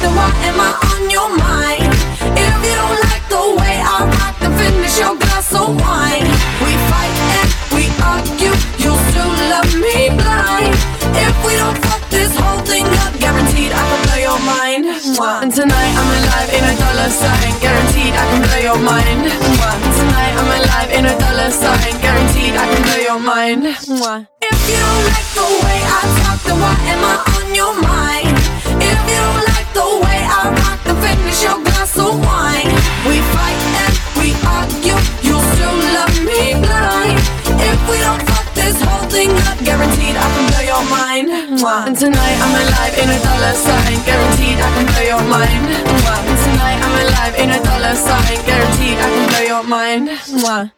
then why am I on your mind? If you don't like the way I rock, then finish your glass of wine. We fight and we argue, you'll still love me blind. If we don't fuck this whole thing up, guaranteed I can blow your mind. And tonight I'm alive in a dollar sign, guaranteed I can blow your mind. Tonight I'm alive in a dollar sign, guaranteed I can blow your mind. If you don't like the way I talk, then why am I on your mind? If you don't like the way I rock, then finish your glass of wine. We fight and we argue, you'll still love me blind. If we don't fuck this whole thing up, guaranteed I can blow your mind. And tonight I'm alive in a dollar sign, guaranteed I can blow your mind. And tonight I'm alive in a dollar sign, guaranteed I can blow your mind.